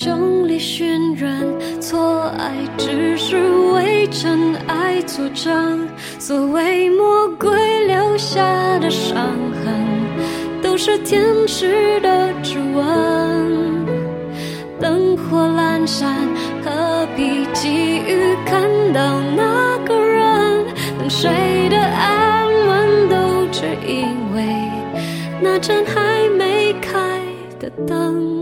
众里寻人，错爱只是为真爱作证。所谓魔鬼留下的伤痕，都是天使的指纹。灯火阑珊，何必急于看到那个人？等谁的安稳，都只因为那盏还没开的灯。